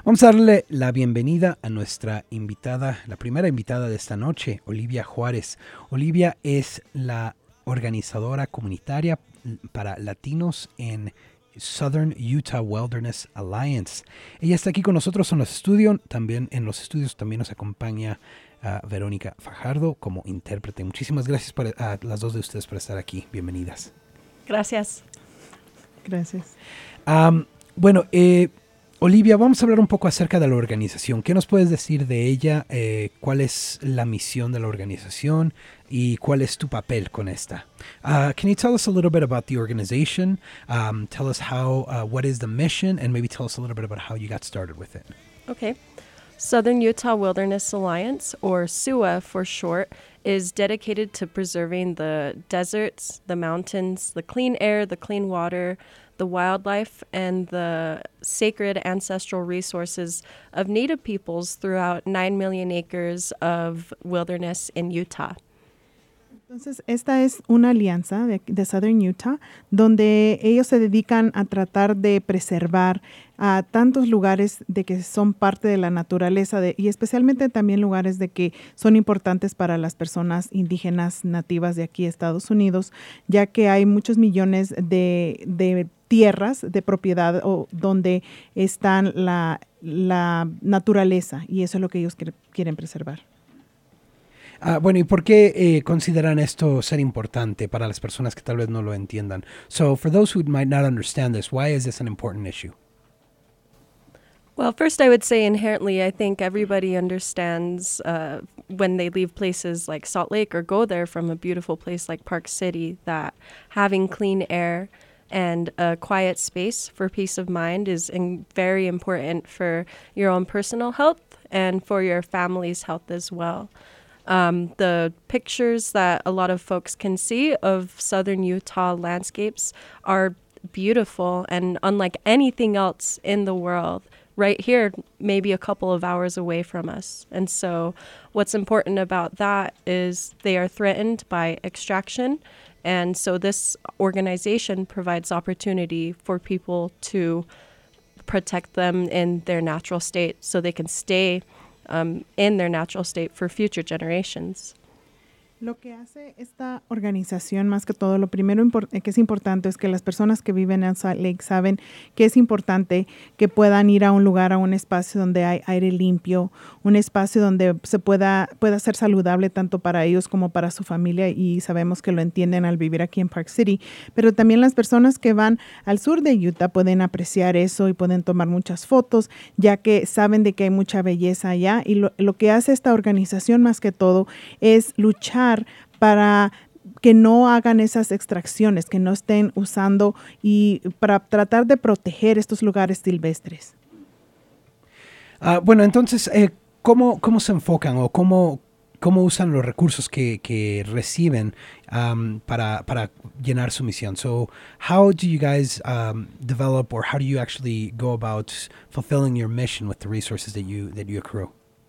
Vamos a darle la bienvenida a nuestra invitada, la primera invitada de esta noche, Olivia Juárez. Olivia es la organizadora comunitaria para latinos en Southern Utah Wilderness Alliance. Ella está aquí con nosotros en los estudios. También en los estudios también nos acompaña Verónica Fajardo como intérprete. Muchísimas gracias a las dos de ustedes por estar aquí. Bienvenidas. Gracias. Gracias. Bueno, Olivia, vamos a hablar un poco acerca de la organización. ¿Qué nos puedes decir de ella? ¿Cuál es la misión de la organización? ¿Y cuál es tu papel con esta? Can you tell us a little bit about the organization? Tell us what is the mission? And maybe tell us a little bit about how you got started with it. Okay. Southern Utah Wilderness Alliance, or SUWA for short, is dedicated to preserving the deserts, the mountains, the clean air, the clean water, the wildlife, and the sacred ancestral resources of Native peoples throughout 9 million acres of wilderness in Utah. Entonces, esta es una alianza de Southern Utah donde ellos se dedican a tratar de preservar a tantos lugares de que son parte de la naturaleza y especialmente también lugares de que son importantes para las personas indígenas nativas de aquí de Estados Unidos, ya que hay muchos millones de tierras de propiedad donde están la naturaleza y eso es lo que ellos quieren preservar. Bueno, ¿y por qué consideran esto ser importante para las personas que tal vez no lo entiendan? So, for those who might not understand this, why is this an important issue? Well, first I would say inherently, I think everybody understands when they leave places like Salt Lake or go there from a beautiful place like Park City that having clean air and a quiet space for peace of mind is very important for your own personal health and for your family's health as well. The pictures that a lot of folks can see of Southern Utah landscapes are beautiful and unlike anything else in the world. Right here, maybe a couple of hours away from us. And so what's important about that is they are threatened by extraction. And so this organization provides opportunity for people to protect them in their natural state so they can stay in their natural state for future generations. Lo que hace esta organización, más que todo, lo primero que es importante es que las personas que viven en Salt Lake saben que es importante que puedan ir a un lugar, a un espacio donde hay aire limpio, un espacio donde se pueda ser saludable tanto para ellos como para su familia y sabemos que lo entienden al vivir aquí en Park City. Pero también las personas que van al sur de Utah pueden apreciar eso y pueden tomar muchas fotos, ya que saben de que hay mucha belleza allá y lo que hace esta organización más que todo es luchar para que no hagan esas extracciones, que no estén usando y para tratar de proteger estos lugares silvestres. Bueno, entonces, ¿cómo se enfocan o cómo usan los recursos que reciben para llenar su misión? So, how do you guys develop or how do you actually go about fulfilling your mission with the resources that you accrue?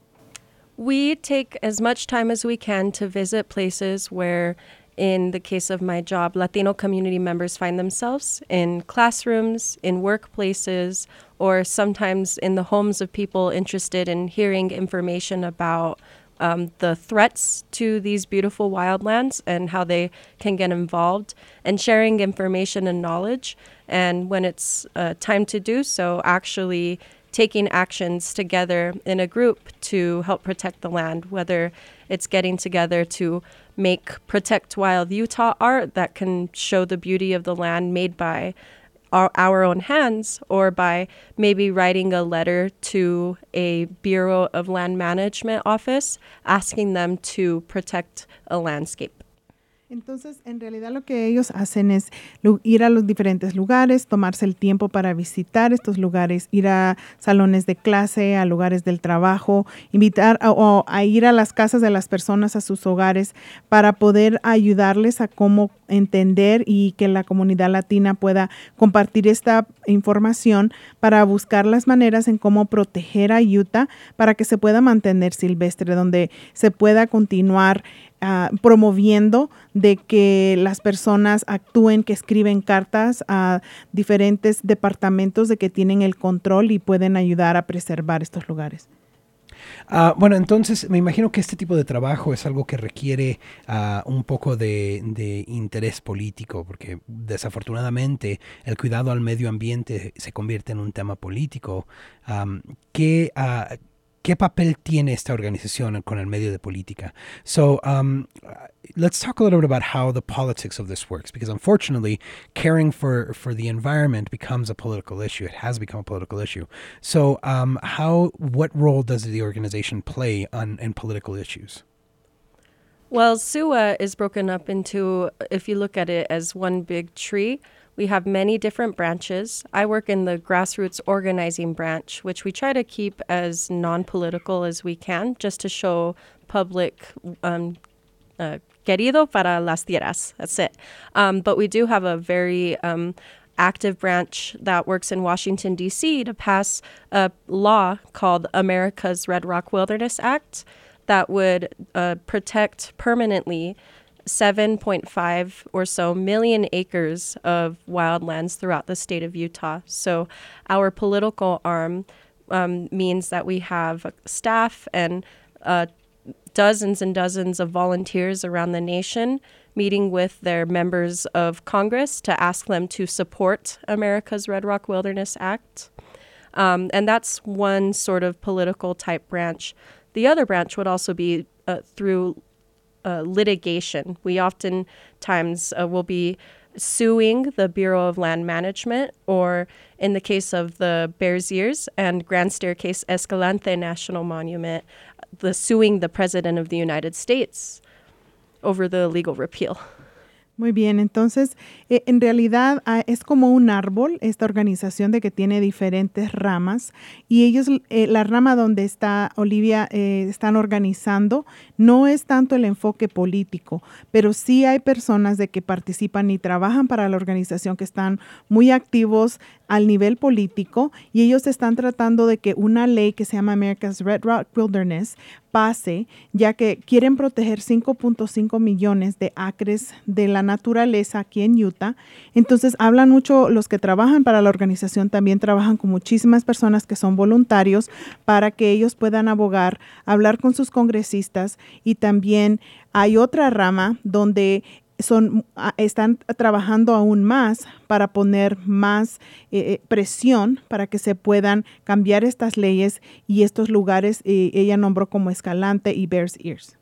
We take as much time as we can to visit places where, in the case of my job, Latino community members find themselves in classrooms, in workplaces, or sometimes in the homes of people interested in hearing information about the threats to these beautiful wildlands and how they can get involved, and sharing information and knowledge. And when it's time to do so, actually taking actions together in a group to help protect the land, whether it's getting together to make Protect Wild Utah art that can show the beauty of the land made by our own hands, or by maybe writing a letter to a Bureau of Land Management office asking them to protect a landscape. Entonces, en realidad lo que ellos hacen es ir a los diferentes lugares, tomarse el tiempo para visitar estos lugares, ir a salones de clase, a lugares del trabajo, invitar a ir a las casas de las personas, a sus hogares, para poder ayudarles a cómo entender y que la comunidad latina pueda compartir esta información para buscar las maneras en cómo proteger a Utah para que se pueda mantener silvestre, donde se pueda continuar promoviendo de que las personas actúen, que escriben cartas a diferentes departamentos de que tienen el control y pueden ayudar a preservar estos lugares. Bueno, entonces me imagino que este tipo de trabajo es algo que requiere un poco de interés político, porque desafortunadamente el cuidado al medio ambiente se convierte en un tema político. ¿Qué papel tiene esta organización con el medio de política? So let's talk a little bit about how the politics of this works, because unfortunately, caring for the environment becomes a political issue. It has become a political issue. So what role does the organization play in political issues? Well, SUA is broken up into, if you look at it as one big tree, we have many different branches. I work in the grassroots organizing branch, which we try to keep as non-political as we can, just to show public querido para las tierras. That's it. But we do have a very active branch that works in Washington, D.C. to pass a law called America's Red Rock Wilderness Act that would protect permanently 7.5 or so million acres of wildlands throughout the state of Utah. So our political arm means that we have staff and dozens and dozens of volunteers around the nation meeting with their members of Congress to ask them to support America's Red Rock Wilderness Act. And that's one sort of political type branch. The other branch would also be through litigation. We oftentimes will be suing the Bureau of Land Management, or in the case of the Bears Ears and Grand Staircase Escalante National Monument, suing the President of the United States over the legal repeal. Muy bien, entonces en realidad es como un árbol, esta organización de que tiene diferentes ramas y ellos, la rama donde está Olivia, están organizando, no es tanto el enfoque político, pero sí hay personas de que participan y trabajan para la organización que están muy activos al nivel político y ellos están tratando de que una ley que se llama America's Red Rock Wilderness pase, ya que quieren proteger 5.5 millones de acres de la naturaleza aquí en Utah. Entonces hablan mucho, los que trabajan para la organización también trabajan con muchísimas personas que son voluntarios para que ellos puedan abogar, hablar con sus congresistas, y también hay otra rama donde están trabajando aún más para poner más presión para que se puedan cambiar estas leyes y estos lugares. Ella nombró como Escalante y Bears Ears.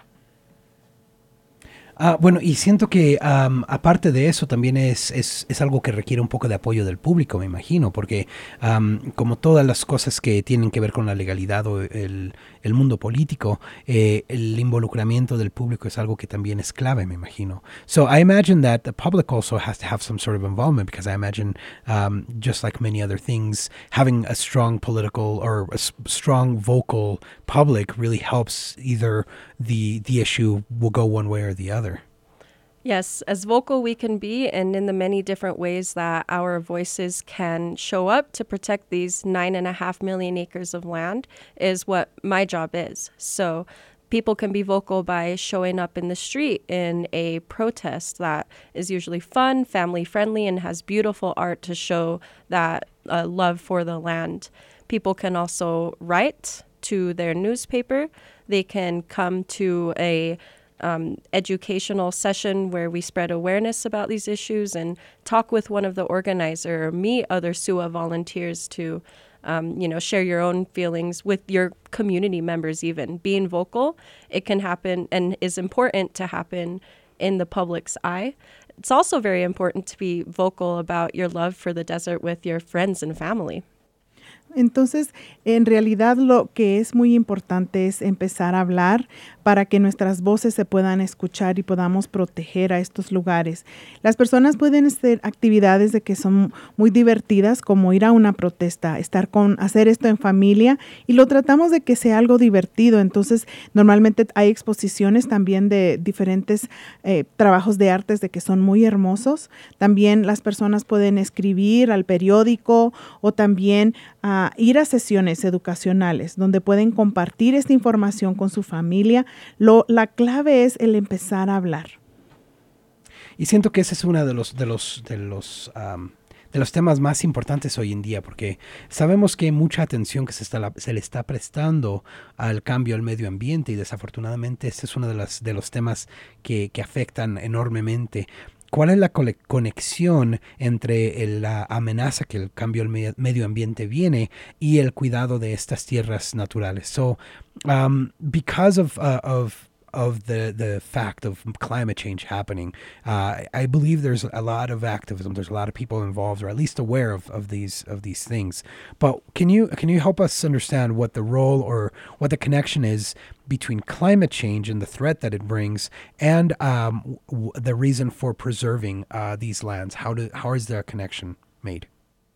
Bueno, y siento que aparte de eso también es algo que requiere un poco de apoyo del público, me imagino, porque como todas las cosas que tienen que ver con la legalidad o el mundo político, el involucramiento del público es algo que también es clave, me imagino. So I imagine that the public also has to have some sort of involvement, because I imagine, just like many other things, having a strong political or a strong vocal public really helps. Either the issue will go one way or the other. Yes, as vocal we can be, and in the many different ways that our voices can show up to protect these 9.5 million acres of land is what my job is. So people can be vocal by showing up in the street in a protest that is usually fun, family-friendly, and has beautiful art to show that love for the land. People can also write to their newspaper. They can come to a educational session where we spread awareness about these issues and talk with one of the organizers or meet other SUA volunteers to, share your own feelings with your community members even. Being vocal, it can happen and is important to happen in the public's eye. It's also very important to be vocal about your love for the desert with your friends and family. Entonces, en realidad lo que es muy importante es empezar a hablar para que nuestras voces se puedan escuchar y podamos proteger a estos lugares. Las personas pueden hacer actividades de que son muy divertidas, como ir a una protesta, hacer esto en familia, y lo tratamos de que sea algo divertido. Entonces, normalmente hay exposiciones también de diferentes trabajos de artes de que son muy hermosos. También las personas pueden escribir al periódico o también ir a sesiones educacionales donde pueden compartir esta información con su familia. La clave es el empezar a hablar. Y siento que ese es uno de los temas más importantes hoy en día, porque sabemos que hay mucha atención que se le está prestando al cambio al medio ambiente, y desafortunadamente este es uno de los temas que afectan enormemente. ¿Cuál es la conexión entre la amenaza que el cambio al medio ambiente viene y el cuidado de estas tierras naturales? So, because of the fact of climate change happening, I believe there's a lot of activism. There's a lot of people involved, or at least aware of these things. But can you help us understand what the role or what the connection is between climate change and the threat that it brings, and the reason for preserving these lands? How is there a connection made?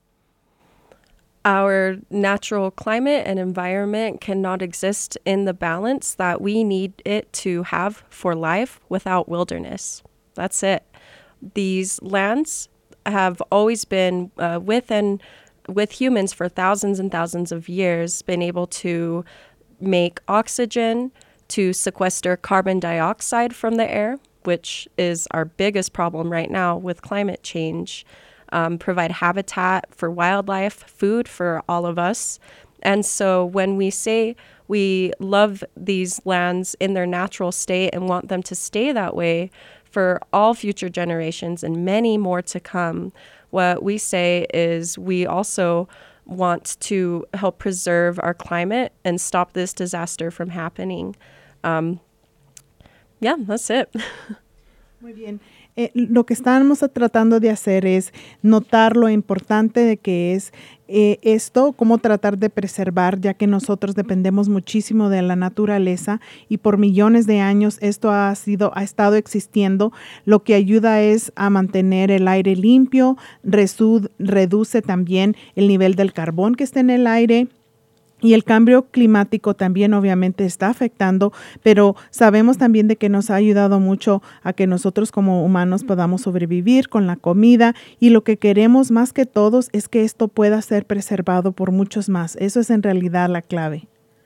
Our natural climate and environment cannot exist in the balance that we need it to have for life without wilderness. That's it. These lands have always been with humans for thousands and thousands of years, been able to make oxygen, to sequester carbon dioxide from the air, which is our biggest problem right now with climate change. Provide habitat for wildlife, food for all of us. And so when we say we love these lands in their natural state and want them to stay that way for all future generations and many more to come, what we say is we also want to help preserve our climate and stop this disaster from happening. Yeah, that's it. Muy bien. Lo que estamos tratando de hacer es notar lo importante de que es esto, cómo tratar de preservar, ya que nosotros dependemos muchísimo de la naturaleza y por millones de años esto ha estado existiendo. Lo que ayuda es a mantener el aire limpio, reduce también el nivel del carbón que está en el aire. Y el cambio climático también obviamente está afectando, pero sabemos también de que nos ha ayudado mucho a que nosotros como humanos podamos sobrevivir con la comida, y lo que queremos más que todos es que esto pueda ser preservado por muchos más. Eso es en realidad la clave.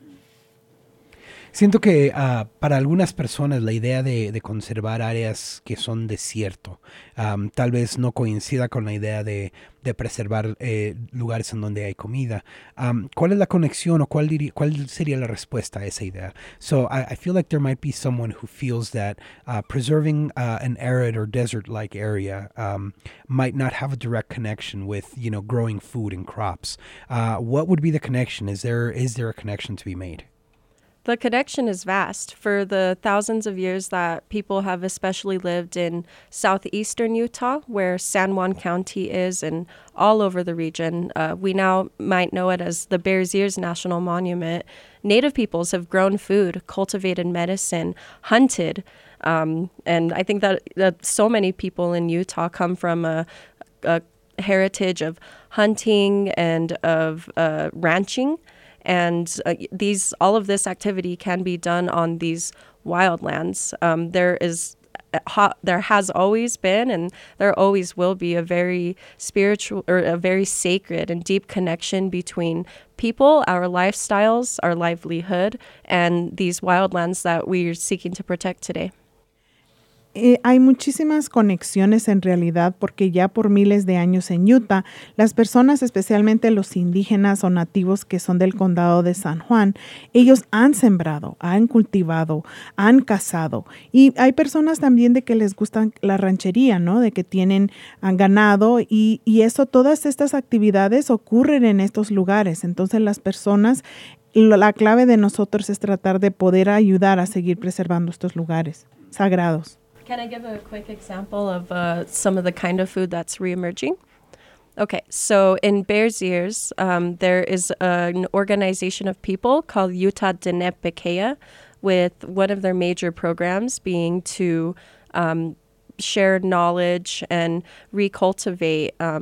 Siento que para algunas personas la idea de conservar áreas que son desierto tal vez no coincida con la idea de preservar lugares en donde hay comida. ¿Cuál es la conexión o cuál sería la respuesta a esa idea? So I feel like there might be someone who feels that preserving an arid or desert-like area might not have a direct connection with, growing food and crops. What would be the connection? Is there a connection to be made? The connection is vast. For the thousands of years that people have especially lived in southeastern Utah, where San Juan County is, and all over the region, we now might know it as the Bears Ears National Monument. Native peoples have grown food, cultivated medicine, hunted, and I think that so many people in Utah come from a heritage of hunting and of ranching. And all of this activity can be done on these wildlands. There has always been, and there always will be, a very spiritual or a very sacred and deep connection between people, our lifestyles, our livelihood, and these wildlands that we're seeking to protect today. Hay muchísimas conexiones en realidad, porque ya por miles de años en Utah, las personas, especialmente los indígenas o nativos que son del condado de San Juan, ellos han sembrado, han cultivado, han cazado. Y hay personas también de que les gusta la ranchería, ¿no? De que han ganado y eso, todas estas actividades ocurren en estos lugares. Entonces las personas, la clave de nosotros es tratar de poder ayudar a seguir preservando estos lugares sagrados. Can I give a quick example of some of the kind of food that's reemerging? Okay, so in Bears Ears, there is an organization of people called Utah Diné Bikéyah, with one of their major programs being to share knowledge and recultivate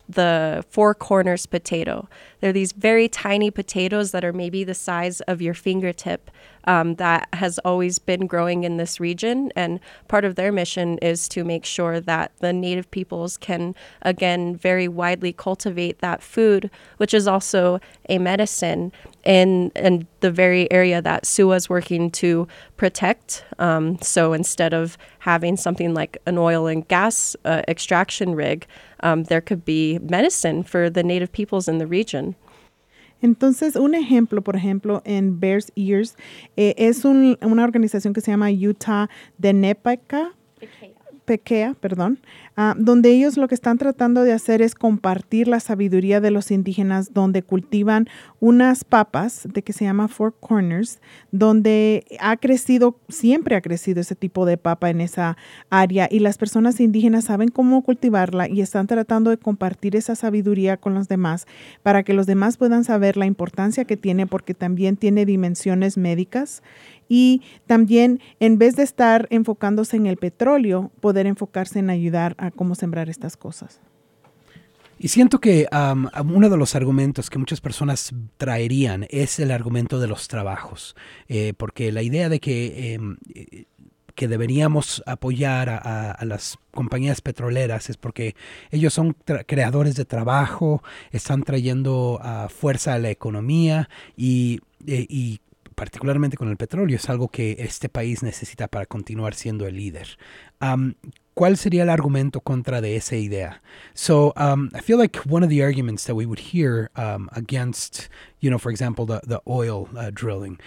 the Four Corners potato. They're these very tiny potatoes that are maybe the size of your fingertip, that has always been growing in this region. And part of their mission is to make sure that the native peoples can, again, very widely cultivate that food, which is also a medicine in the very area that SUA is working to protect. So instead of having something like an oil and gas extraction rig, there could be medicine for the native peoples in the region. Entonces, un ejemplo, por ejemplo, en Bears Ears, es una organización que se llama Utah Denepaka, Pekea, perdón, donde ellos lo que están tratando de hacer es compartir la sabiduría de los indígenas, donde cultivan unas papas de que se llama Four Corners, donde siempre ha crecido ese tipo de papa en esa área, y las personas indígenas saben cómo cultivarla y están tratando de compartir esa sabiduría con los demás para que los demás puedan saber la importancia que tiene, porque también tiene dimensiones médicas. Y también, en vez de estar enfocándose en el petróleo, poder enfocarse en ayudar a cómo sembrar estas cosas. Y siento que uno de los argumentos que muchas personas traerían es el argumento de los trabajos, porque la idea de que deberíamos apoyar a las compañías petroleras es porque ellos son creadores de trabajo, están trayendo fuerza a la economía y particularmente con el petróleo, es algo que este país necesita para continuar siendo el líder. ¿Cuál sería el argumento contra de esa idea? So I feel like one of the arguments that we would hear against, for example, the oil drilling,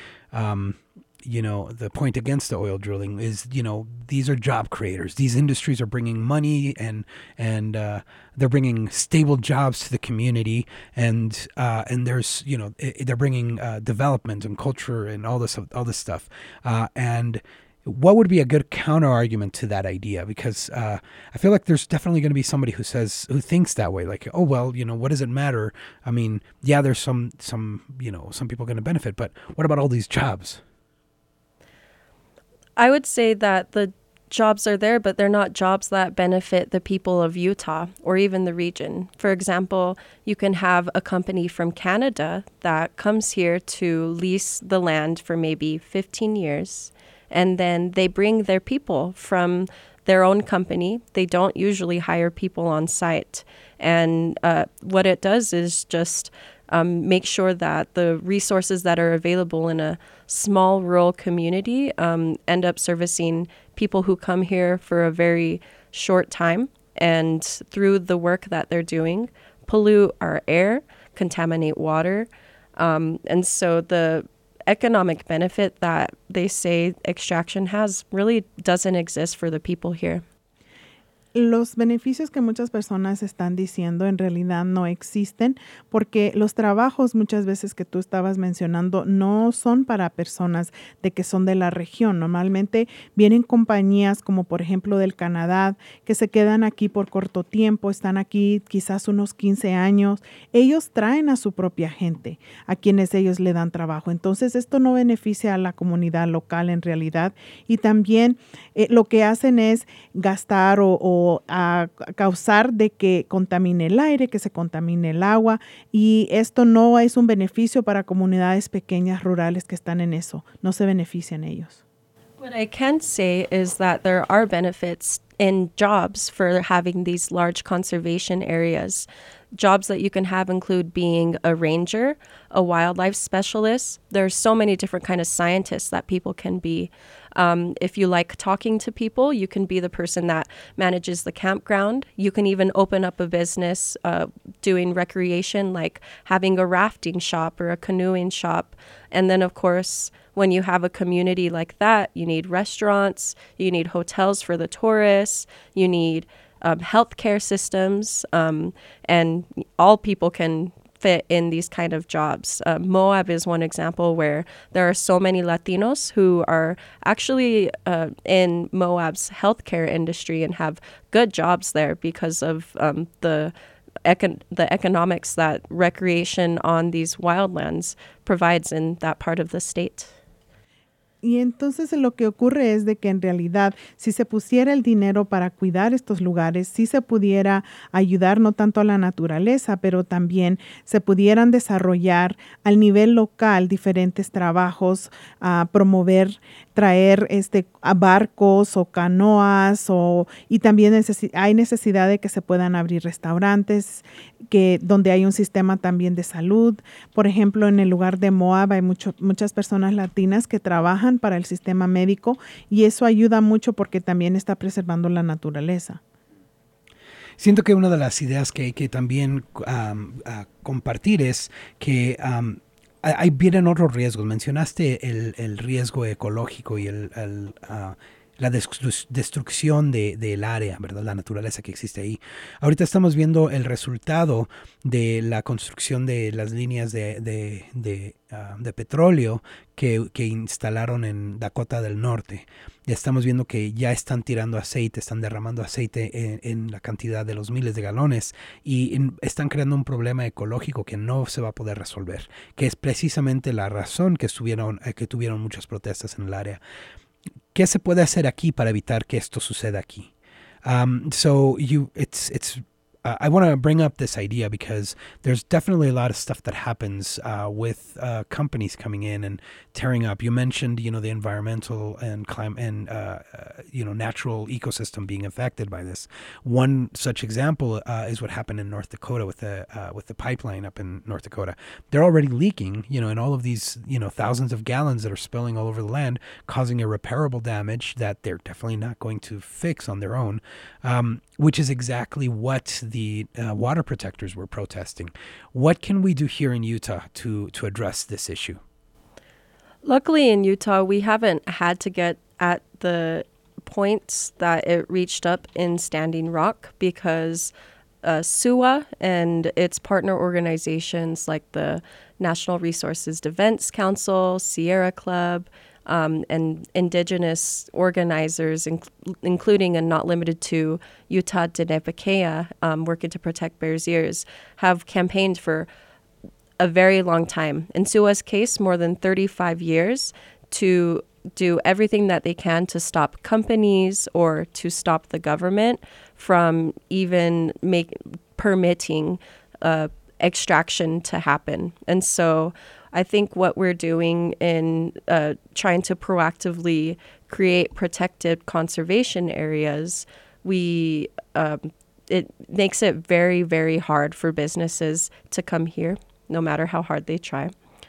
the point against the oil drilling is, these are job creators. These industries are bringing money and they're bringing stable jobs to the community, and there's, they're bringing development and culture and all this stuff. And what would be a good counter argument to that idea? Because I feel like there's definitely going to be somebody who thinks that way, like, oh well, what does it matter? I mean, yeah, there's some people going to benefit, but what about all these jobs? I would say that the jobs are there, but they're not jobs that benefit the people of Utah or even the region. For example, you can have a company from Canada that comes here to lease the land for maybe 15 years, and then they bring their people from their own company. They don't usually hire people on site. And what it does is just make sure that the resources that are available in a small rural community end up servicing people who come here for a very short time, and through the work that they're doing, pollute our air, contaminate water. And so the economic benefit that they say extraction has really doesn't exist for the people here. Los beneficios que muchas personas están diciendo en realidad no existen, porque los trabajos muchas veces que tú estabas mencionando no son para personas de que son de la región. Normalmente vienen compañías como por ejemplo del Canadá que se quedan aquí por corto tiempo, están aquí quizás unos 15 años. Ellos traen a su propia gente a quienes ellos le dan trabajo. Entonces esto no beneficia a la comunidad local en realidad, y también lo que hacen es gastar o a causar de que contamine el aire, que se contamine el agua, y esto no es un beneficio para comunidades pequeñas rurales que están en eso. No se benefician ellos. What I can say is that there are benefits in jobs for having these large conservation areas. Jobs that you can have include being a ranger, a wildlife specialist. There are so many different kind of scientists that people can be. If you like talking to people, you can be the person that manages the campground. You can even open up a business doing recreation, like having a rafting shop or a canoeing shop. And then, of course, when you have a community like that, you need restaurants, you need hotels for the tourists, you need healthcare systems, and all people can fit in these kind of jobs. Moab is one example where there are so many Latinos who are actually in Moab's healthcare industry and have good jobs there because of the economics that recreation on these wildlands provides in that part of the state. Y entonces lo que ocurre es de que en realidad si se pusiera el dinero para cuidar estos lugares, sí se pudiera ayudar no tanto a la naturaleza, pero también se pudieran desarrollar al nivel local diferentes trabajos, promover, traer a barcos o canoas y también hay necesidad de que se puedan abrir restaurantes donde hay un sistema también de salud. Por ejemplo, en el lugar de Moab hay muchas personas latinas que trabajan para el sistema médico y eso ayuda mucho porque también está preservando la naturaleza. Siento que una de las ideas que hay que también compartir es que ahí vienen otros riesgos. Mencionaste el riesgo ecológico y la destrucción del área, ¿verdad? La naturaleza que existe ahí. Ahorita estamos viendo el resultado de la construcción de las líneas de petróleo que instalaron en Dakota del Norte. Ya estamos viendo que ya están tirando aceite, están derramando aceite en la cantidad de los miles de galones y están creando un problema ecológico que no se va a poder resolver, que es precisamente la razón que tuvieron muchas protestas en el área. ¿Qué se puede hacer aquí para evitar que esto suceda aquí? I want to bring up this idea because there's definitely a lot of stuff that happens with companies coming in and tearing up. You mentioned, the environmental and climate and natural ecosystem being affected by this. One such example is what happened in North Dakota with the pipeline up in North Dakota. They're already leaking, and all of these, thousands of gallons that are spilling all over the land, causing irreparable damage that they're definitely not going to fix on their own, which is exactly what the water protectors were protesting. What can we do here in Utah to address this issue? Luckily in Utah, we haven't had to get at the points that it reached up in Standing Rock because SUA and its partner organizations like the National Resources Defense Council, Sierra Club, and indigenous organizers, including and not limited to Utah Dinepakea, working to protect Bears Ears, have campaigned for a very long time. In SUA's case, more than 35 years to do everything that they can to stop companies or to stop the government from even permitting extraction to happen. And so I think what we're doing in trying to proactively create protected conservation areas, it makes it very, very hard for businesses to come here, no matter how hard they try.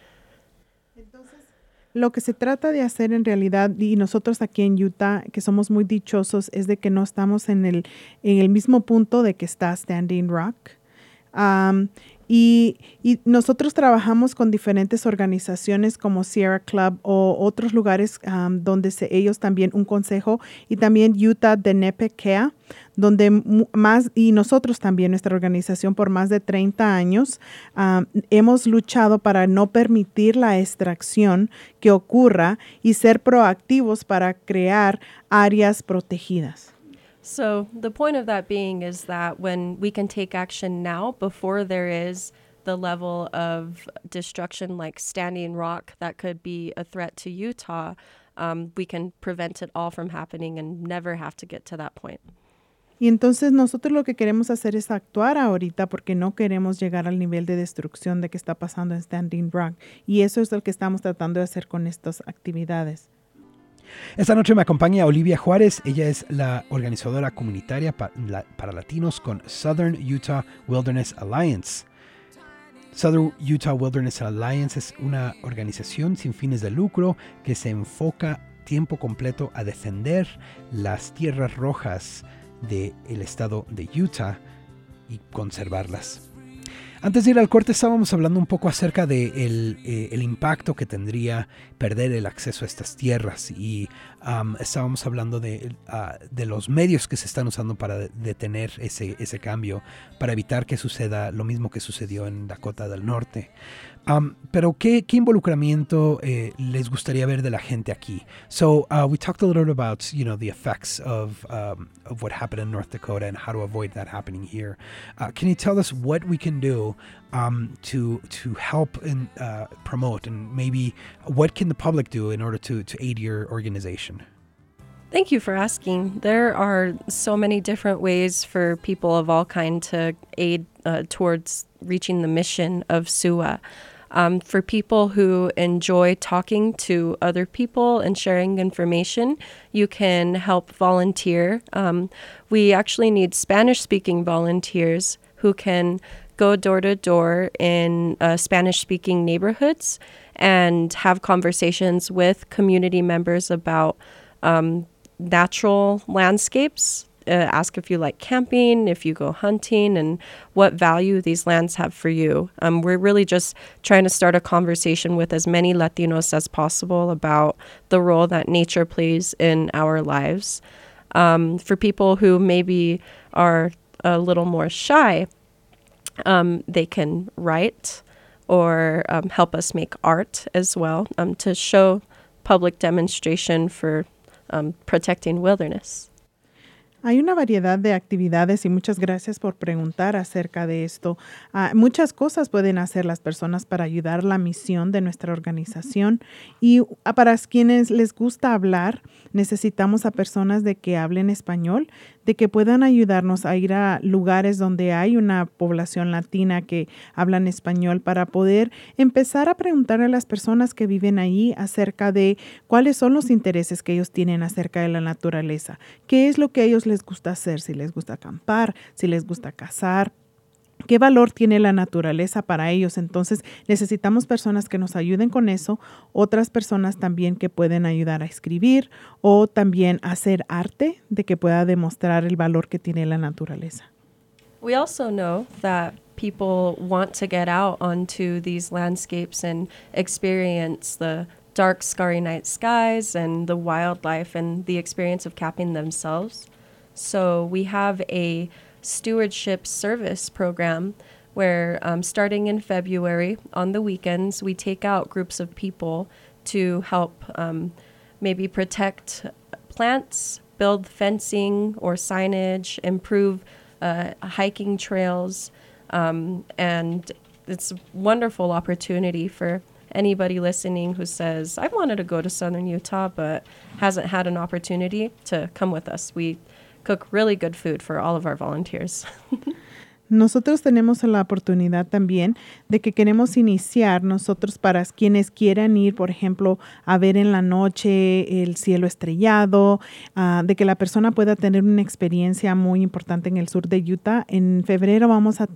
Lo que se trata de hacer en realidad, y nosotros aquí en Utah, que somos muy dichosos, es de que no estamos en el mismo punto de que está Standing Rock. Y nosotros trabajamos con diferentes organizaciones como Sierra Club o otros lugares donde ellos también, un consejo, y también Utah Dinepakea, donde y nosotros también, nuestra organización, por más de 30 años, hemos luchado para no permitir la extracción que ocurra y ser proactivos para crear áreas protegidas. So the point of that being is that when we can take action now before there is the level of destruction like Standing Rock that could be a threat to Utah, we can prevent it all from happening and never have to get to that point. Y entonces nosotros lo que queremos hacer es actuar ahorita porque no queremos llegar al nivel de destrucción de que está pasando en Standing Rock. Y eso es lo que estamos tratando de hacer con estas actividades. Esta noche me acompaña Olivia Juárez. Ella es la organizadora comunitaria para latinos con Southern Utah Wilderness Alliance. Southern Utah Wilderness Alliance es una organización sin fines de lucro que se enfoca tiempo completo a defender las tierras rojas del estado de Utah y conservarlas. Antes de ir al corte estábamos hablando un poco acerca de el impacto que tendría perder el acceso a estas tierras y estábamos hablando de los medios que se están usando para detener ese cambio, para evitar que suceda lo mismo que sucedió en Dakota del Norte. Pero ¿qué involucramiento les gustaría ver de la gente aquí? So we talked a little bit about, the effects of what happened in North Dakota and how to avoid that happening here. Can you tell us what we can do to help and promote, and maybe what can the public do in order to aid your organization? Thank you for asking. There are so many different ways for people of all kind to aid towards reaching the mission of SUA. For people who enjoy talking to other people and sharing information, you can help volunteer. We actually need Spanish-speaking volunteers who can go door to door in Spanish-speaking neighborhoods and have conversations with community members about natural landscapes. Ask if you like camping, if you go hunting, and what value these lands have for you. We're really just trying to start a conversation with as many Latinos as possible about the role that nature plays in our lives. For people who maybe are a little more shy, they can write or help us make art as well to show public demonstration for protecting wilderness. Hay una variedad de actividades y muchas gracias por preguntar acerca de esto. Muchas cosas pueden hacer las personas para ayudar la misión de nuestra organización, y para quienes les gusta hablar, necesitamos a personas de que hablen español, de que puedan ayudarnos a ir a lugares donde hay una población latina que hablan español, para poder empezar a preguntar a las personas que viven ahí acerca de cuáles son los intereses que ellos tienen acerca de la naturaleza, qué es lo que a ellos les gusta hacer, si les gusta acampar, si les gusta cazar, qué valor tiene la naturaleza para ellos. Entonces necesitamos personas que nos ayuden con eso, otras personas también que pueden ayudar a escribir o también hacer arte de que pueda demostrar el valor que tiene la naturaleza. We also know that people want to get out onto these landscapes and experience the dark, starry night skies and the wildlife and the experience of camping themselves. So we have a stewardship service program where starting in February on the weekends, we take out groups of people to help maybe protect plants, build fencing or signage, improve hiking trails, and it's a wonderful opportunity for anybody listening who says, I wanted to go to Southern Utah but hasn't had an opportunity to come with us. We cook really good food for all of our volunteers. Nosotros tenemos la oportunidad también de que queremos iniciar nosotros para quienes quieran ir, por ejemplo, a ver en la noche el cielo estrellado, de que la persona pueda tener una experiencia muy importante en el sur de Utah. En febrero vamos a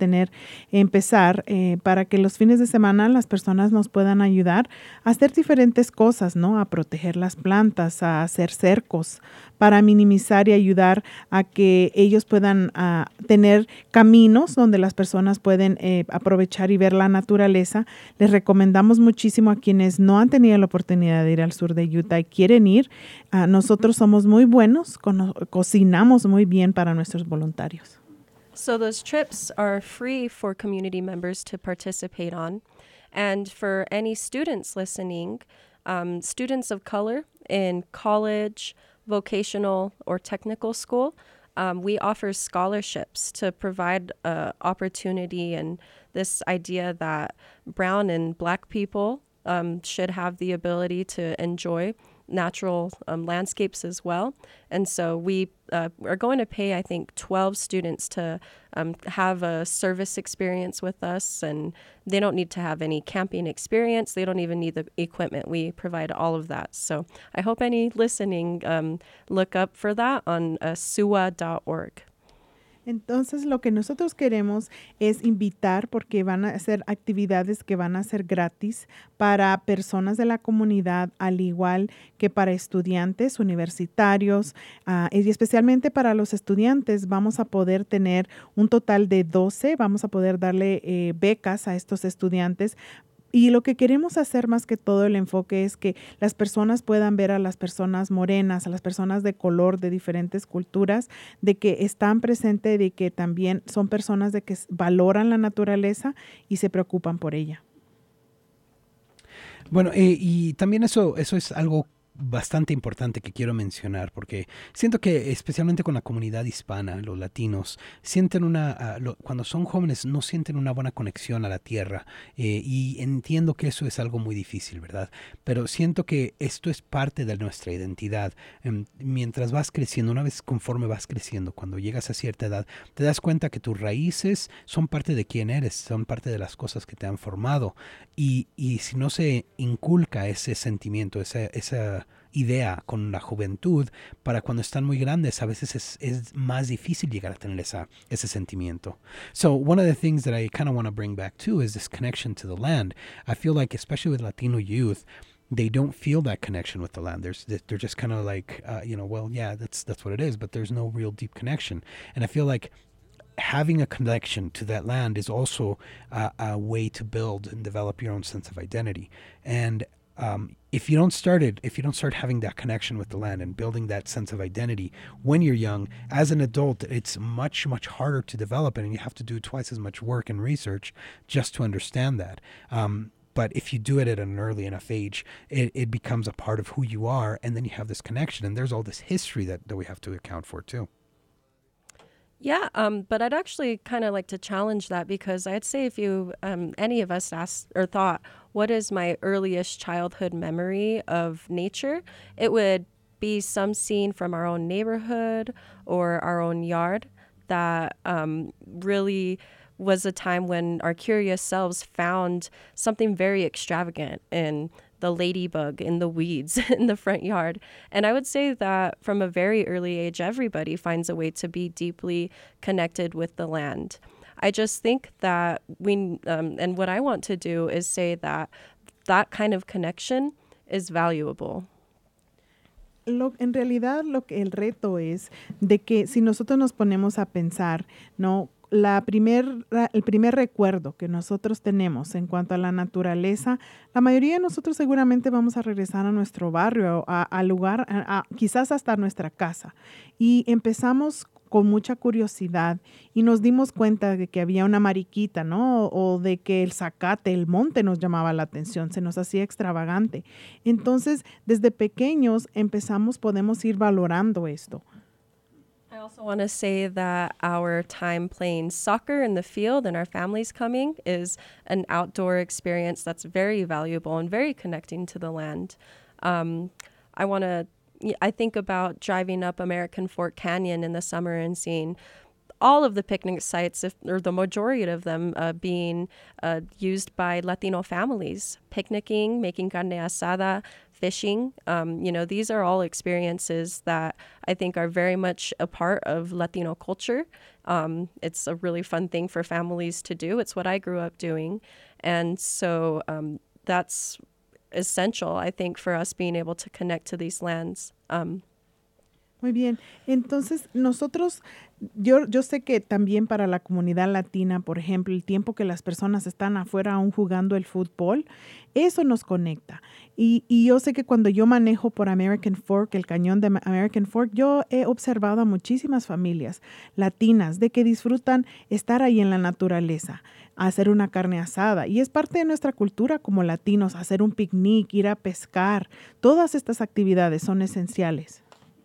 empezar para que los fines de semana las personas nos puedan ayudar a hacer diferentes cosas, ¿no? A proteger las plantas, a hacer cercos, para minimizar y ayudar a que ellos puedan tener caminos donde las personas pueden aprovechar y ver la naturaleza. Les recomendamos muchísimo a quienes no han tenido la oportunidad de ir al sur de Utah y quieren ir. Nosotros somos muy buenos, cocinamos muy bien para nuestros voluntarios. So those trips are free for community members to participate on. And for any students listening, students of color in college, vocational, or technical school, we offer scholarships to provide opportunity and this idea that brown and black people should have the ability to enjoy natural landscapes as well. And so we are going to pay, I think, 12 students to have a service experience with us, and they don't need to have any camping experience. They don't even need the equipment. We provide all of that. So I hope any listening look up for that on SUA.org. Entonces, lo que nosotros queremos es invitar, porque van a ser actividades que van a ser gratis para personas de la comunidad, al igual que para estudiantes universitarios, y especialmente para los estudiantes. Vamos a poder tener un total de 12, vamos a poder darle becas a estos estudiantes. Y lo que queremos hacer más que todo, el enfoque es que las personas puedan ver a las personas morenas, a las personas de color de diferentes culturas, de que están presentes, de que también son personas de que valoran la naturaleza y se preocupan por ella. Bueno, y también eso es algo bastante importante que quiero mencionar, porque siento que especialmente con la comunidad hispana, los latinos, sienten cuando son jóvenes no sienten una buena conexión a la tierra, y entiendo que eso es algo muy difícil, ¿verdad? Pero siento que esto es parte de nuestra identidad. Mientras vas creciendo, una vez conforme vas creciendo, cuando llegas a cierta edad, te das cuenta que tus raíces son parte de quién eres, son parte de las cosas que te han formado, y si no se inculca ese sentimiento, esa idea con la juventud, para cuando están muy grandes a veces es más difícil llegar a tener ese sentimiento. So one of the things that I kind of want to bring back too is this connection to the land. I feel like especially with Latino youth, they don't feel that connection with the land. They're just kind of like, well, yeah, that's what it is, but there's no real deep connection. And I feel like having a connection to that land is also a way to build and develop your own sense of identity. And if you don't start having that connection with the land and building that sense of identity when you're young, as an adult, it's much, much harder to develop it, and you have to do twice as much work and research just to understand that. But if you do it at an early enough age, it becomes a part of who you are, and then you have this connection, and there's all this history that we have to account for too. Yeah, but I'd actually kind of like to challenge that, because I'd say if you, any of us asked or thought, what is my earliest childhood memory of nature? It would be some scene from our own neighborhood or our own yard that really was a time when our curious selves found something very extravagant in the ladybug in the weeds in the front yard. And I would say that from a very early age, everybody finds a way to be deeply connected with the land. I just think that and what I want to do is say that that kind of connection is valuable. En realidad, el reto es de que si nosotros nos ponemos a pensar, ¿no? El primer recuerdo que nosotros tenemos en cuanto a la naturaleza, la mayoría de nosotros seguramente vamos a regresar a nuestro barrio, al lugar, quizás hasta nuestra casa. Y empezamos con mucha curiosidad y nos dimos cuenta de que había una mariquita, ¿no? O de que el zacate, el monte nos llamaba la atención, se nos hacía extravagante. Entonces, desde pequeños podemos ir valorando esto. I also want to say that our time playing soccer in the field and our families coming is an outdoor experience that's very valuable and very connecting to the land. I think about driving up American Fork Canyon in the summer and seeing all of the picnic sites, or the majority of them, being used by Latino families, picnicking, making carne asada, fishing. These are all experiences that I think are very much a part of Latino culture. It's a really fun thing for families to do. It's what I grew up doing. And so that's essential, I think, for us being able to connect to these lands. Muy bien. Entonces, nosotros, yo sé que también para la comunidad latina, por ejemplo, el tiempo que las personas están afuera aún jugando el fútbol, eso nos conecta. Y yo sé que cuando yo manejo por American Fork, el cañón de American Fork, yo he observado a muchísimas familias latinas de que disfrutan estar ahí en la naturaleza, hacer una carne asada. Y es parte de nuestra cultura como latinos, hacer un picnic, ir a pescar. Todas estas actividades son esenciales.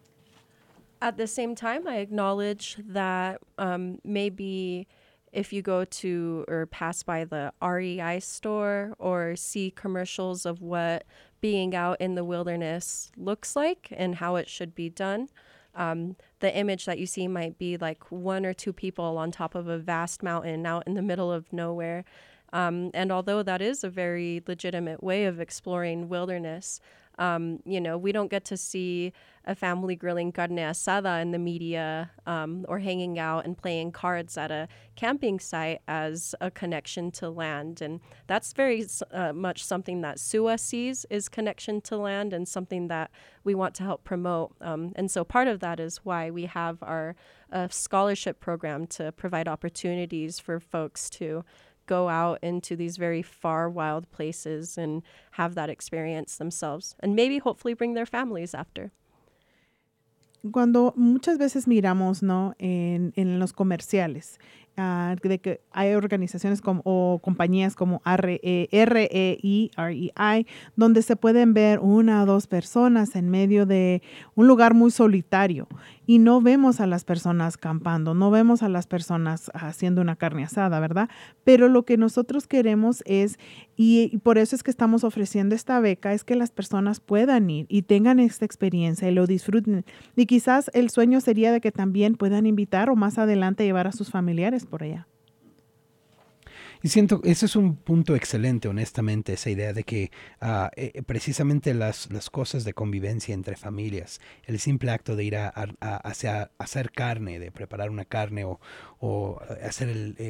At the same time, I acknowledge that maybe if you go to or pass by the REI store or see commercials of what being out in the wilderness looks like and how it should be done, the image that you see might be like one or two people on top of a vast mountain out in the middle of nowhere. And although that is a very legitimate way of exploring wilderness, we don't get to see a family grilling carne asada in the media, or hanging out and playing cards at a camping site as a connection to land. And that's very much something that SUA sees is connection to land, and something that we want to help promote. And so part of that is why we have our scholarship program to provide opportunities for folks to go out into these very far wild places and have that experience themselves, and maybe hopefully bring their families after. Cuando muchas veces miramos, ¿no? en los comerciales, de que hay organizaciones o compañías como REI, donde se pueden ver 1 o 2 personas en medio de un lugar muy solitario y no vemos a las personas campando, no vemos a las personas haciendo una carne asada, ¿verdad? Pero lo que nosotros queremos es, y por eso es que estamos ofreciendo esta beca, es que las personas puedan ir y tengan esta experiencia y lo disfruten. Y quizás el sueño sería de que también puedan invitar o más adelante llevar a sus familiares por allá. Y siento, ese es un punto excelente, honestamente, esa idea de que precisamente las cosas de convivencia entre familias, el simple acto de ir a hacer carne, de preparar una carne o hacer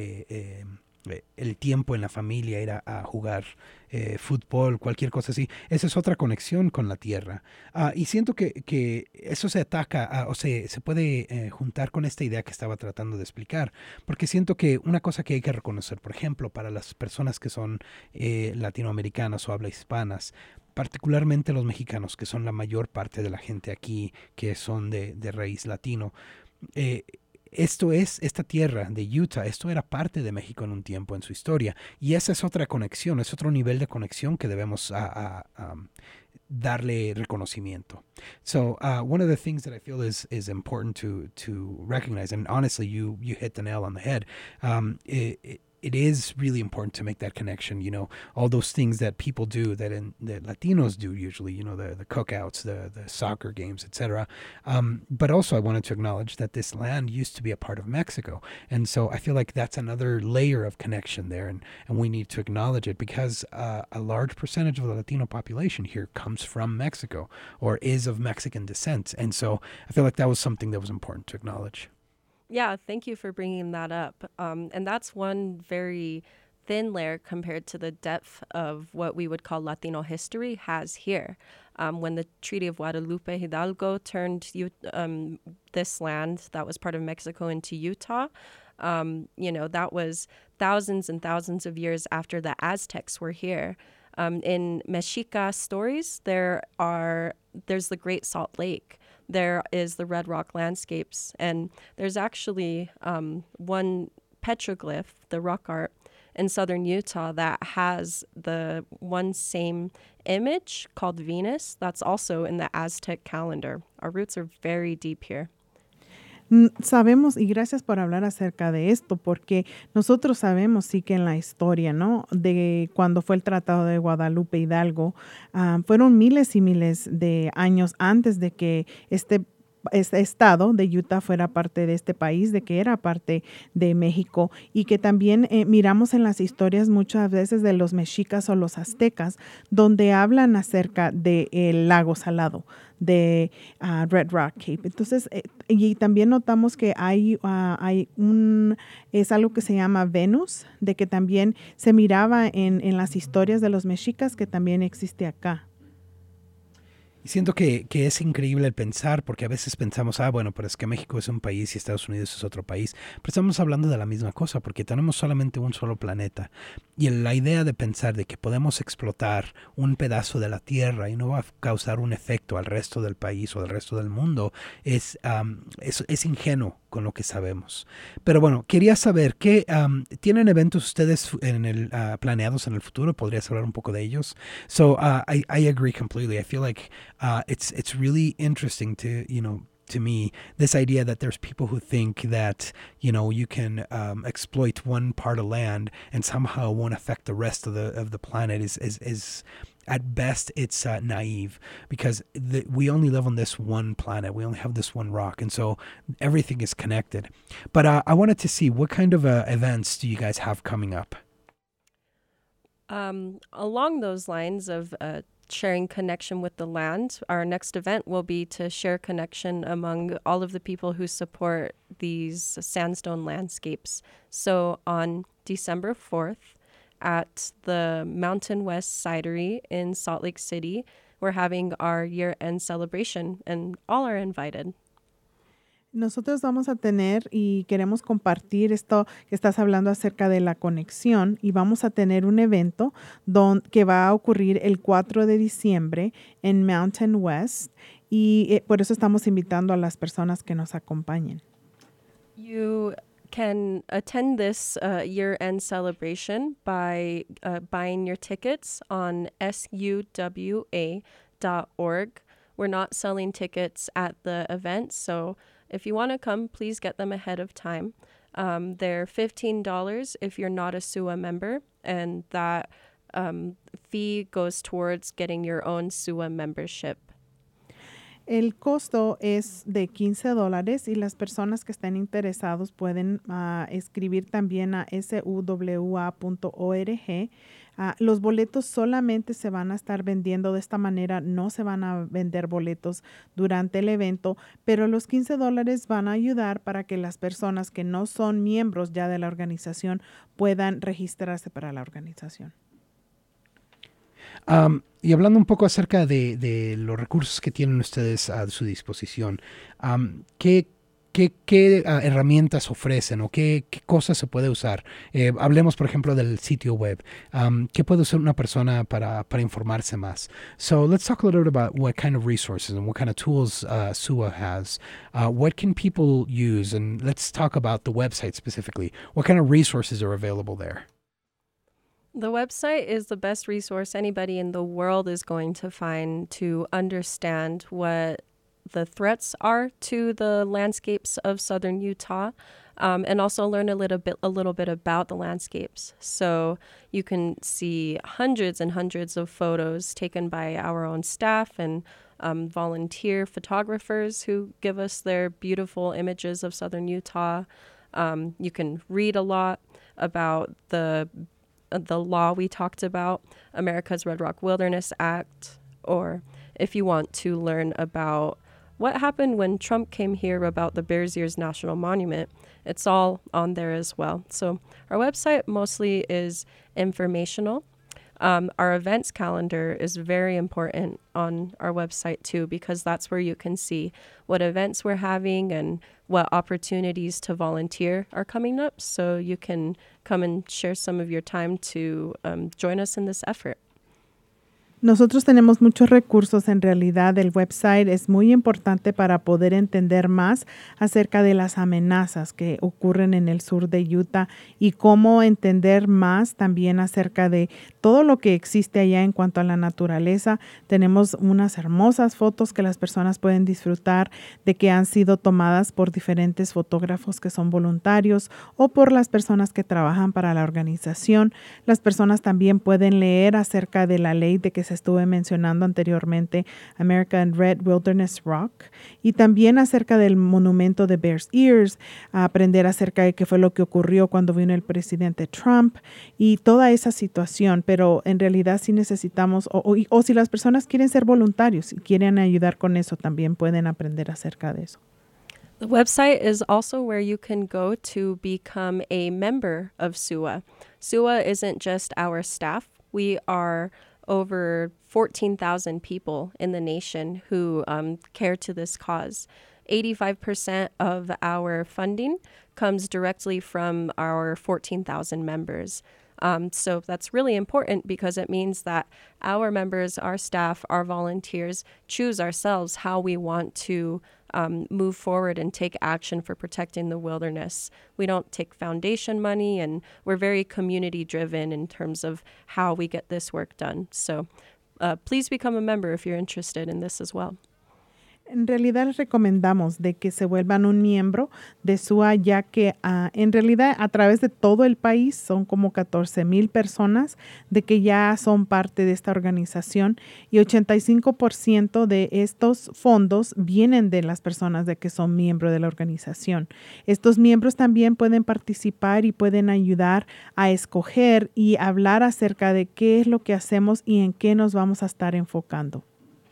el tiempo en la familia, ir a jugar fútbol, cualquier cosa así, esa es otra conexión con la tierra. Y siento que eso se ataca o se puede juntar con esta idea que estaba tratando de explicar, porque siento que una cosa que hay que reconocer, por ejemplo, para las personas que son latinoamericanas o habla hispanas, particularmente los mexicanos, que son la mayor parte de la gente aquí, que son de raíz latino, esta tierra de Utah, esto era parte de México en un tiempo en su historia. Y esa es otra conexión, es otro nivel de conexión que debemos darle reconocimiento. So one of the things that I feel is important to recognize, and honestly, you hit the nail on the head, it is really important to make that connection, you know, all those things that people do that Latinos do usually, you know, the cookouts, the soccer games, etc. But also I wanted to acknowledge that this land used to be a part of Mexico. And so I feel like that's another layer of connection there. And we need to acknowledge it because a large percentage of the Latino population here comes from Mexico or is of Mexican descent. And so I feel like that was something that was important to acknowledge. Yeah, thank you for bringing that up. And that's one very thin layer compared to the depth of what we would call Latino history has here. When the Treaty of Guadalupe Hidalgo turned this land that was part of Mexico into Utah, that was thousands and thousands of years after the Aztecs were here. In Mexica stories, there's the Great Salt Lake. There is the Red Rock landscapes, and there's actually one petroglyph, the rock art, in southern Utah that has the one same image called Venus. That's also in the Aztec calendar. Our roots are very deep here. Sabemos, y gracias por hablar acerca de esto, porque nosotros sabemos sí que en la historia, ¿no? De cuando fue el Tratado de Guadalupe Hidalgo, fueron miles y miles de años antes de que este estado de Utah fuera parte de este país, de que era parte de México, y que también miramos en las historias muchas veces de los mexicas o los aztecas, donde hablan acerca del lago salado, de Red Rock Cape. Entonces, y también notamos que es algo que se llama Venus, de que también se miraba en las historias de los mexicas, que también existe acá. Y siento que es increíble el pensar, porque a veces pensamos, bueno, pero es que México es un país y Estados Unidos es otro país. Pero estamos hablando de la misma cosa, porque tenemos solamente un solo planeta. Y la idea de pensar de que podemos explotar un pedazo de la Tierra y no va a causar un efecto al resto del país o al resto del mundo es ingenuo con lo que sabemos. Pero bueno, quería saber, ¿tienen eventos ustedes planeados en el futuro? ¿Podrías hablar un poco de ellos? So I agree completely. I feel like it's really interesting to me, this idea that there's people who think that, you can exploit one part of land and somehow won't affect the rest of the planet is at best, it's naive, because we only live on this one planet. We only have this one rock, and so everything is connected. But I wanted to see, what kind of events do you guys have coming up? Along those lines of sharing connection with the land, our next event will be to share connection among all of the people who support these sandstone landscapes. So on December 4th, at the Mountain West Cidery in Salt Lake City, we're having our year-end celebration, and all are invited. Nosotros vamos a tener y queremos compartir esto que estás hablando acerca de la conexión, y vamos a tener un evento que va a ocurrir el 4 de diciembre en Mountain West, y por eso estamos invitando a las personas que nos acompañen. You can attend this year-end celebration by buying your tickets on suwa.org. We're not selling tickets at the event, so if you want to come, please get them ahead of time. They're $15 if you're not a SUA member, and that fee goes towards getting your own SUA membership. El costo es de $15 y las personas que estén interesados pueden escribir también a suwa.org. Los boletos solamente se van a estar vendiendo de esta manera, no se van a vender boletos durante el evento, pero los $15 van a ayudar para que las personas que no son miembros ya de la organización puedan registrarse para la organización. Y hablando un poco acerca de los recursos que tienen ustedes a su disposición, ¿qué herramientas ofrecen o qué cosas se puede usar? Hablemos, por ejemplo, del sitio web. ¿Qué puede usar una persona para informarse más? So let's talk a little bit about what kind of resources and what kind of tools SUA has. What can people use? And let's talk about the website specifically. What kind of resources are available there? The website is the best resource anybody in the world is going to find to understand what the threats are to the landscapes of southern Utah, and also learn a little bit about the landscapes. So you can see hundreds and hundreds of photos taken by our own staff and volunteer photographers who give us their beautiful images of southern Utah. You can read a lot about the law we talked about, America's Red Rock Wilderness Act, or if you want to learn about what happened when Trump came here about the Bears Ears National Monument, it's all on there as well. So our website mostly is informational. Our events calendar is very important on our website too, because that's where you can see what events we're having and what opportunities to volunteer are coming up. So you can come and share some of your time to join us in this effort. Nosotros tenemos muchos recursos. En realidad, el website es muy importante para poder entender más acerca de las amenazas que ocurren en el sur de Utah y cómo entender más también acerca de todo lo que existe allá en cuanto a la naturaleza. Tenemos unas hermosas fotos que las personas pueden disfrutar de que han sido tomadas por diferentes fotógrafos que son voluntarios o por las personas que trabajan para la organización. Las personas también pueden leer acerca de la ley de que se estuve mencionando anteriormente, American Red Wilderness Rock, y también acerca del monumento de Bears Ears, aprender acerca de qué fue lo que ocurrió cuando vino el presidente Trump y toda esa situación, pero en realidad sí necesitamos, o si las personas quieren ser voluntarios y quieren ayudar con eso, también pueden aprender acerca de eso. The website is also where you can go to become a member of SUA. SUA isn't just our staff. We are over 14,000 people in the nation who care to this cause. 85% of our funding comes directly from our 14,000 members. So that's really important because it means that our members, our staff, our volunteers choose ourselves how we want to move forward and take action for protecting the wilderness. We don't take foundation money, and we're very community driven in terms of how we get this work done. So please become a member if you're interested in this as well. En realidad les recomendamos de que se vuelvan un miembro de SUA, ya que en realidad a través de todo el país son como 14,000 personas de que ya son parte de esta organización y 85% de estos fondos vienen de las personas de que son miembros de la organización. Estos miembros también pueden participar y pueden ayudar a escoger y hablar acerca de qué es lo que hacemos y en qué nos vamos a estar enfocando.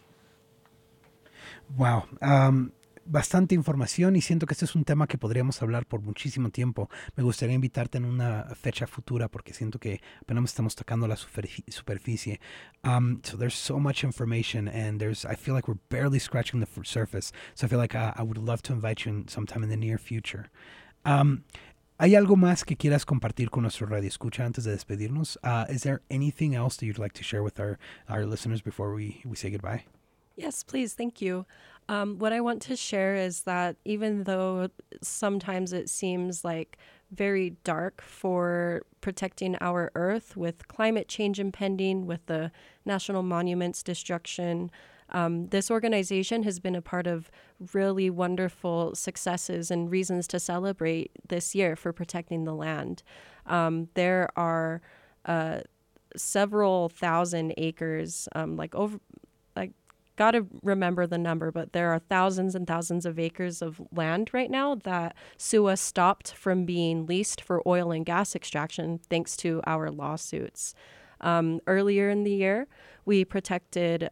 Wow, bastante información y siento que este es un tema que podríamos hablar por muchísimo tiempo. Me gustaría invitarte en una fecha futura porque siento que apenas estamos tocando la superficie. So there's so much information and I feel like we're barely scratching the surface. So I feel like I would love to invite you sometime in the near future. ¿Hay algo más que quieras compartir con nuestro radio escucha antes de despedirnos? Is there anything else that you'd like to share with our listeners before we say goodbye? Yes, please. Thank you. What I want to share is that even though sometimes it seems like very dark for protecting our Earth with climate change impending, with the national monuments destruction, this organization has been a part of really wonderful successes and reasons to celebrate this year for protecting the land. There are several thousand acres, got to remember the number, but there are thousands and thousands of acres of land right now that SUA stopped from being leased for oil and gas extraction thanks to our lawsuits. Earlier in the year, we protected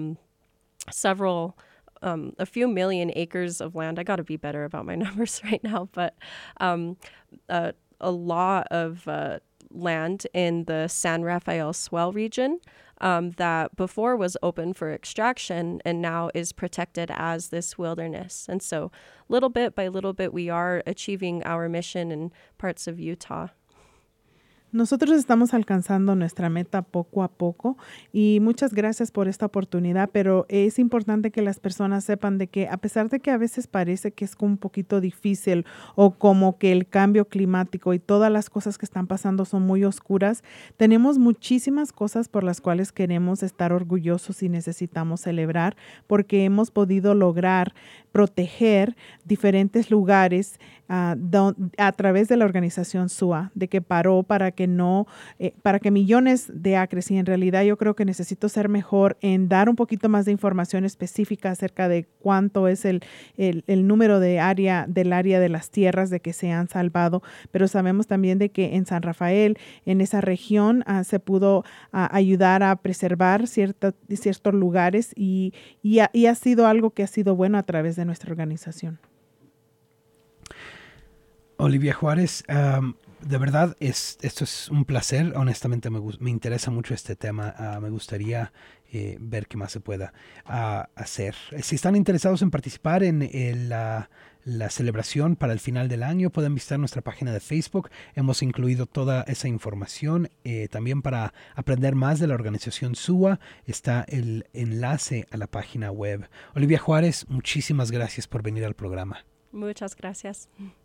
a few million acres of land. I got to be better about my numbers right now, but a lot of land in the San Rafael Swell region that before was open for extraction and now is protected as this wilderness. And so little bit by little bit, we are achieving our mission in parts of Utah. Nosotros estamos alcanzando nuestra meta poco a poco y muchas gracias por esta oportunidad, pero es importante que las personas sepan de que a pesar de que a veces parece que es un poquito difícil o como que el cambio climático y todas las cosas que están pasando son muy oscuras, tenemos muchísimas cosas por las cuales queremos estar orgullosos y necesitamos celebrar porque hemos podido lograr proteger diferentes lugares a través de la organización SUA, de que paró para que millones de acres, y en realidad yo creo que necesito ser mejor en dar un poquito más de información específica acerca de cuánto es el número del área de las tierras de que se han salvado, pero sabemos también de que en San Rafael, en esa región, se pudo ayudar a preservar ciertos lugares y ha sido algo que ha sido bueno a través de nuestra organización. Olivia Juárez, de verdad, esto es un placer. Honestamente, me interesa mucho este tema. Me gustaría ver qué más se pueda hacer. Si están interesados en participar en la celebración para el final del año, pueden visitar nuestra página de Facebook. Hemos incluido toda esa información. También para aprender más de la organización SUA está el enlace a la página web. Olivia Juárez, muchísimas gracias por venir al programa. Muchas gracias.